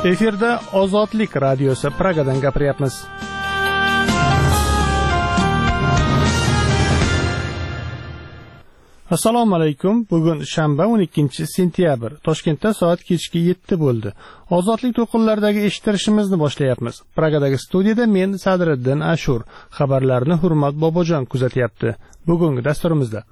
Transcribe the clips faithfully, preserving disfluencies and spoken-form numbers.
Efirda Ozodlik radiosi Pragadan gapiryapmiz. Assalomu alaykum. Bugun shanba o'n ikkinchi sentyabr. Toshkentda soat kechki yetti bo'ldi. Ozodlik to'qinlaridagi eshittirishimizni boshlayapmiz. Pragadagi studiyada men Sadriddin Ashur. Xabarlarni Hurmat Bobojon kuzatyapti. Bugungi dasturimizda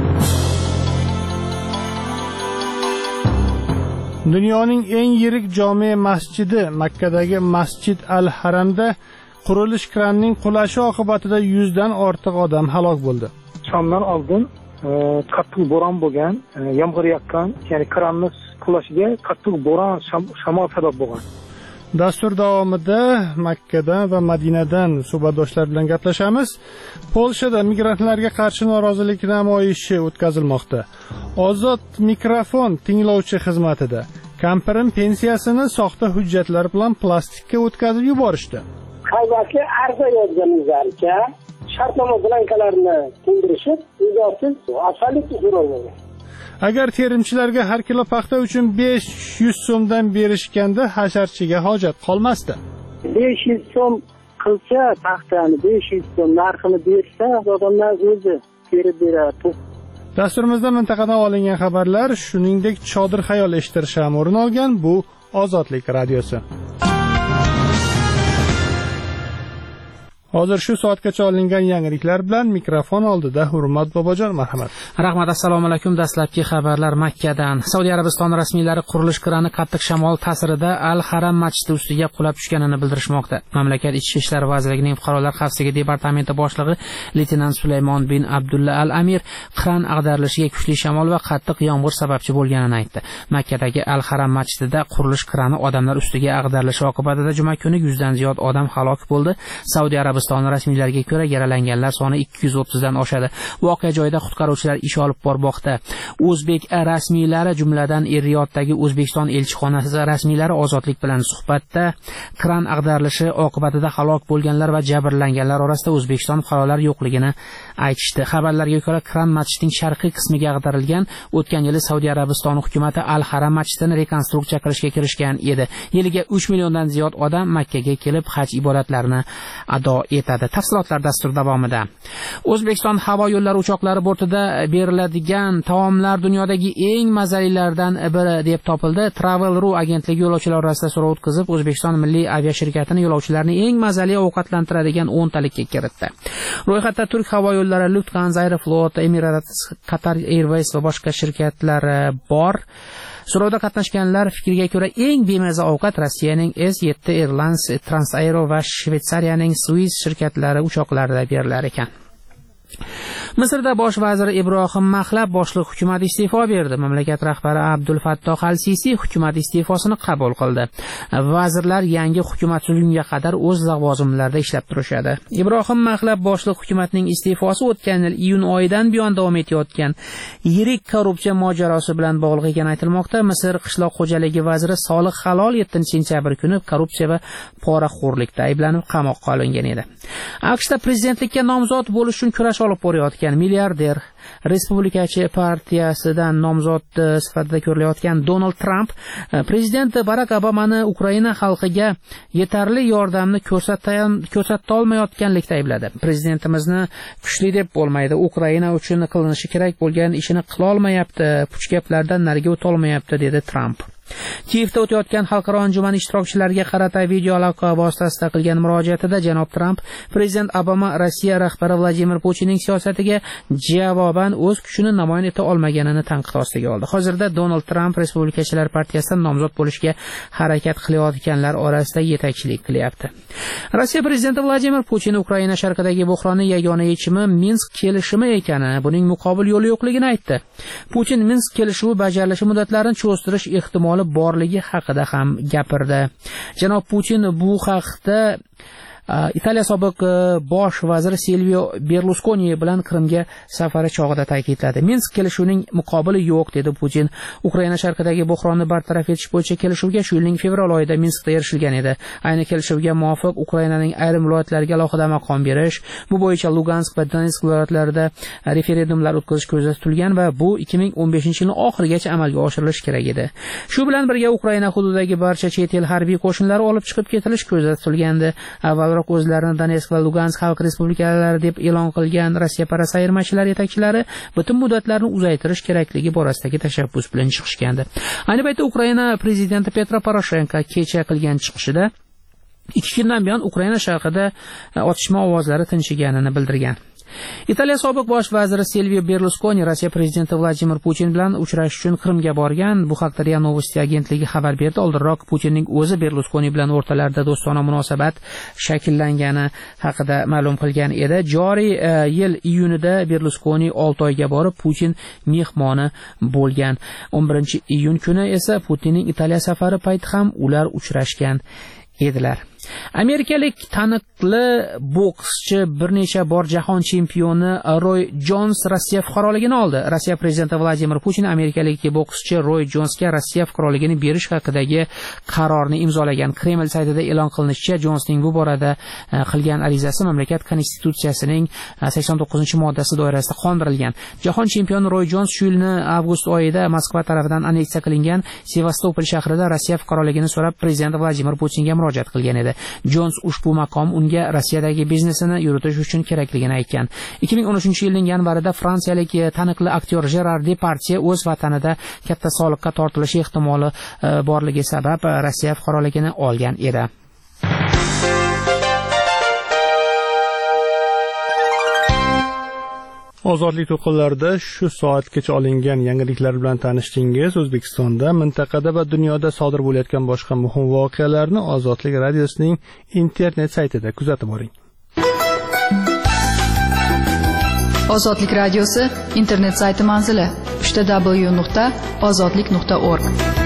Dunyoning eng yirik jome masjidi Makkadagi Masjid al-Haramda qurilish kranining qulashi oqibatida yuzdan ortiq odam halok bo'ldi. Shomdan oldin qattiq bo'ron bo'lgan, yomg'ir yoqqan, ya'ni kranning qulashiga qattiq bo'ron, shamol sabab bo'lgan. Dastur davomida Makkada va Madinadan suhbatdoshlar bilan gaplashamiz. Polshada migrantlarga qarshi norozilik namoyishi o'tkazilmoqda. Ozod mikrofon tinglovchi xizmatida kampirim pensiyasini soxta hujjatlar bilan plastikka o'tkazib yuborishdi. Qayvaki arza yozganingizlarcha shartnoma blankalarini to'ldirishib, ijotsiz asfalt so'ralgan. Agar terimchilarga har kilo paxta uchun besh yuz so'mdan berishganda hasharchiga hojat qolmasdi. besh yuz so'm qilsa paxtani besh yuz so'm narxini bersa, odamlar o'zi terib beradi. Dasturimizda mintaqadan olingan xabarlar, shuningdek chodir xayol eshittirish ham o'rin olgan. Bu Ozodlik radiosi. Hozir shu soatgacha olingan yangiliklar bilan mikrofon oldida Hurmat Bobojon, marhamat. Rahmat, assalomu alaykum. Dastlabki xabarlar Makkadan. Saudiya Arabistoni rasmiylari qurilish krani qattiq shamol ta'sirida Al-Haram masjidi ustiga qulab tushganini bildirishmoqda. Mamlakat Ichki ishlar vazirligining fuqarolar xavfsizligi departamenti boshlig'i leytenant Sulaymon bin Abdulla Al-Amir kran ag'darilishiga kuchli shamol va qattiq yomg'ir sababchi bo'lganini aytdi. Makkadagi Al-Haram masjidida qurilish krani odamlar ustiga ag'darilishi oqibatida juma kuni yuzdan ziyod odam halok bo'ldi. Saudiya Arabistoni rasmiylariga ko'ra yaralanganlar soni ikki yuz o'ttiz dan oshadi. Voqea joyida qutqaruvchilar ish olib bormoqda. O'zbek rasmiylari, jumladan Er-Riyoddagi O'zbekiston elchixonasi rasmiylari Ozodlik bilan suhbatda kran ag'darilishi oqibatida halok bo'lganlar va jabrlanganlar orasida O'zbekiston fuqarolari yo'qligini aytishdi. Xabarlarga ko'ra, kran masjidning sharqiy qismiga ag'darilgan. O'tgan yili Saudiya Arabistoni hukumatı Al-Haram masjidini rekonstruksiya qilishga kirishgan edi. Yiliga uch milliondan ziyod odam Makkaga kelib haj ibodatlarini ado etadi. Tafsilotlar dastur davomida. O'zbekiston havo yo'llari uchoqlari bortida beriladigan taomlar dunyodagi eng mazalilardan biri deb topildi. Travel.ru agentligi yo'lovchilar orasida so'rov o'tkazib, O'zbekiston milliy aviashirkatini yo'lovchilarni eng mazali ovqatlantiradigan o'n talikka kiritdi. Ro'yxatda Turk havo yo'llari, Lufthansa, Aeroflot, Emirates, Qatar Airways va boshqa shirkatlar bor. So'rovda qatnashganlar fikriga ko'ra eng bemaza ovqat Rossiyaning S yetti Airlines, Transaero va Shveysariyaning Swiss shirkatlari uchoqlarida berilar ekan. Misrda bosh vazir Ibrohim Maxlab boshliq hukumat iste'fo berdi. Mamlakat rahbari Abdul Fattoh Al-Sisi hukumat iste'fosini qabul qildi. Vazirlar yangi hukumat tuzilgunga qadar o'z lavozimlarida ishlab turishadi. Ibrohim Maxlab boshliq hukumatning iste'fosi o'tgan yil iyun oyidan buyon davom etayotgan yirik korrupsiya mojarosi bilan bog'liq ekani aytilmoqda. Misr qishloq xo'jaligi vaziri Solih Halol yettinchi sentyabr kuni korrupsiya va poraxo'rlikda ayblanib qamoqqa olingan edi. AQShda prezidentlikka nomzod bo'lish uchun kurash olib borayotgan milliarder Respublikachi partiyasidan nomzod sifatida ko'rilayotgan Donald Trump prezident Barak Obamani Ukraina xalqiga yetarli yordamni ko'rsata olmayotganlikda aybladi. Prezidentimizni kuchli deb bo'lmaydi, Ukraina uchun qilinishi kerak bo'lgan ishini qila olmayapti, puch gaplardan nariga o'ta olmayapti, dedi Trump. Kiyevda o'tayotgan xalqaro anjuman ishtirokchilariga qarata video aloqa vositasida qilgan murojaatida janob Trump prezident Obama Rossiya rahbari Vladimir Putinning siyosatiga javoban o'z kuchini namoyon eta olmaganini tanqid ostiga oldi. Hozirda Donald Trump Respublikachilar partiyasidan nomzod bo'lishga harakat qilayotganlar orasida yetakchilik qilyapti. Rossiya prezidenti Vladimir Putin Ukraina sharqidagi buhronning yagona yechimi Minsk kelishimi ekani, buning muqobil yo'li yo'qligini aytdi. Putin Minsk kelishuvi bajarilishi muddatlarini cho'ztirish ehtimoli borligi haqida ham gapirdi. Janob Putin bu haqda Italiya sobiq bosh vaziri Silvio Berluskoni bilan Qrimga safari chog'ida ta'kidladi. Minsk kelishuvining muqobili yo'q, dedi Putin. Ukraina sharqidagi buhronni bartaraf etish bo'yicha kelishuvga shu yilning fevral oyida Minskda erishilgan edi. Ayni kelishuvga muvofiq Ukrainaning ayrim viloyatlariga alohida maqom berish, bu bo'yicha Lugansk va Donetsk viloyatlarida referendumlar o'tkazish ko'zda tutilgan va bu ikki ming o'n beshinchi yilning oxirigacha amalga oshirilishi kerak edi. Shu bilan birga Ukraina hududidagi barcha chet el harbiy qo'shinlari olib chiqib ketilishi ko'zda tutilgandi. Avvalroq o'zlarini Donetsk va Lugansk xalq respublikalari deb e'lon qilgan Rossiya parast ayirmachilar yetakchilari butun muddatlarni uzaytirish kerakligi borasidagi tashabbus bilan chiqishgandi. Ayni paytda Ukraina prezidenti Petro Poroshenko kecha qilgan chiqishida ikki kundan buyon Ukraina sharqida otishma ovozlari tinchiganini bildirgan. Italiya sobiq bosh vaziri Silvio Berluskoni Rossiya prezidenti Vladimir Putin bilan uchrashish uchun Qrimga borgan. Bu haqda RIA Novosti agentligi xabar berdi. Oldinroq Putinning o'zi Berluskoni bilan o'rtalarida do'stona munosabat shakllangani haqida ma'lum qilgan edi. Joriy yil iyunida Berluskoni olti oyga borib Putin mehmoni bo'lgan. o'n birinchi iyun kuni esa Putinning Italiya safari payti ham ular uchrashgan edilar. Amerikalik taniqli bokschi bir necha bor jahon chempioni Roy Jons Rossiya fuqaroligini oldi. Rossiya prezidenti Vladimir Putin amerikalik bokschi Roy Jonsga Rossiya fuqaroligini berish haqidagi qarorni imzolagan. Kreml saytida e'lon qilinishicha, Jonsning bu borada qilgan arizasi mamlakat konstitutsiyasining sakson to'qqizinchi moddasi doirasida qondirilgan. Jahon chempioni Roy Jons shu yilning avgust oyida Moskva tomonidan anneksiya qilingan Sevastopol shahrida Rossiya fuqaroligini so'rab prezident Vladimir Putinga murojaat qilgan edi. Jons ushbu maqom unga Rossiyadagi biznesini yuritish uchun kerakligini aytgan. ikki ming o'n uchinchi yilning yanvarida fransiyalik taniqli aktyor Jerar Depardieu o'z vatanida katta soliqqa tortilishi ehtimoli borligi sabab Rossiya fuqaroligini olgan edi. Ozodlik to'lqinlarida shu soatgacha olingan yangiliklar bilan tanishdingiz. O'zbekistonda, mintaqada va dunyoda sodir bo'layotgan boshqa muhim voqealarni Ozodlik radiosining internet saytida kuzatib boring. Ozodlik radiosi internet sayti manzili w w w nuqta ozodlik nuqta org.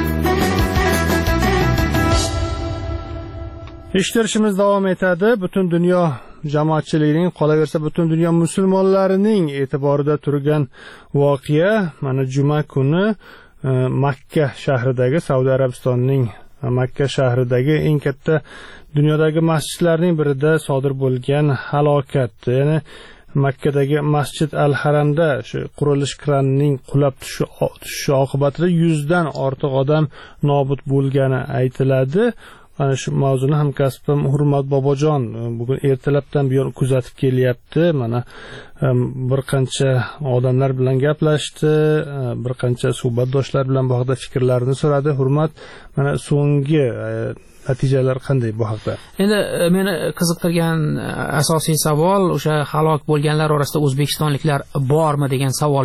Eshittirishimiz davom etadi. Butun dunyo jamoatchiligining, qolaversa butun dunyo musulmonlarining e'tiborida turgan voqea mana juma kuni Makka shahridagi, Saudiya Arabistonining Makka shahridagi eng katta dunyodagi masjidlarning birida sodir bo'lgan halokat. Ya'ni Makkadagi Masjid al-Haramda shu qurilish kranining qulab tushishi oqibatida yuzdan ortiq odam nobud bo'lgani aytiladi. Ana shu mavzuni hamkasbim Hurmat Bobojon bugun ertalabdan buyon kuzatib kelyapti. Mana bir qancha odamlar bilan gaplashdi, bir qancha suhbatdoshlar bilan bu haqda fikrlarini so'radi. Hurmat, mana so'nggi natijalar qanday bu haqda? Endi meni qiziqtirgan asosiy savol o'sha halok bo'lganlar orasida o'zbekistonliklar bormi degan savol